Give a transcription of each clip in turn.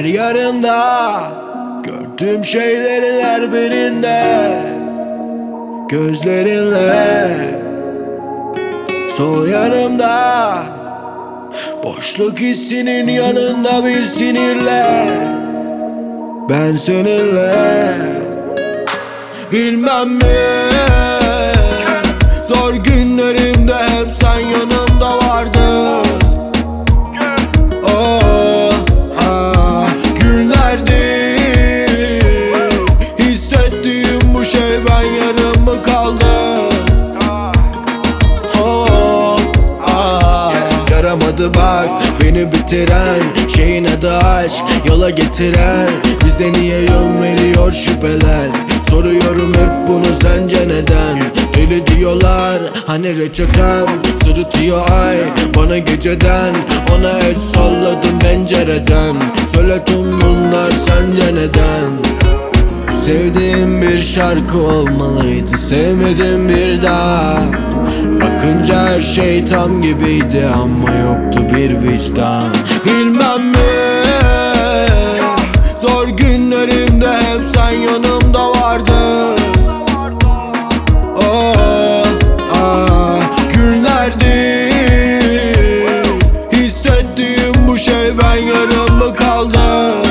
her yarında. Gördüğüm şeylerin her birinde gözlerinle. Sol yanımda boşluk hissinin yanında bir sinirle. Ben seninle bilmem mi? Zor günlerimde hep sen yanımda vardın. Oh, ah, günlerdi hissettiğim bu şey, ben yarım mı kaldım? Oh, ah, yaramadı bak beni bitiren şeyin adı aşk, yola getiren. Bize niye yön veriyor şüpheler? Soruyorum hep bunu, sence neden? Deli diyorlar hani reçetem, sırıtıyor ay bana geceden. Ona el salladım pencereden. Söyle tüm bunlar sence neden? Sevdiğim bir şarkı olmalıydı, sevmedim bir daha. Bakınca her şey tam gibiydi ama yoktu bir vicdan. Bilmem mi? Zor günlerimde hep sen yanımda vardın. Oh, ah, günlerdi hissettiğim bu şey, ben yarım mı kaldım?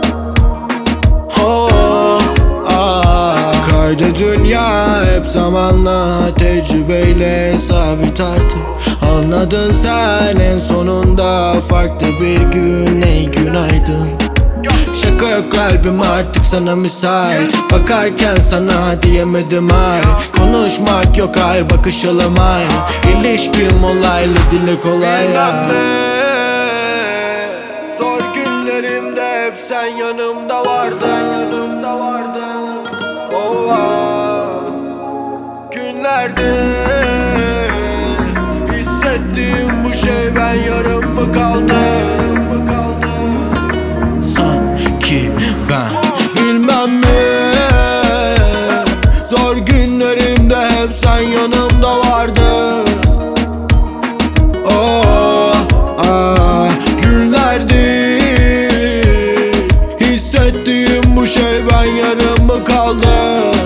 Oh, ah, kaydı dünya hep zamanla, tecrübeyle sabit artık. Anladın sen en sonunda, farklı bir gün, ey günaydın. Şaka yok kalbim artık sana müsait. Bakarken sana diyemedim ay. Konuşmak yok hayır, bakışalım ay. İlişkim olaylı, dile kolay ya. Zor günlerimde hep sen yanımda vardın. Oh, ah, günlerde hissettiğim bu şey, ben yarım mı kaldım? Sanki ben bilmem mi? Zor günlerimde hep sen yanımda vardın. Oh, ah, günlerdi hissettiğim bu şey, ben yarım mı kaldım?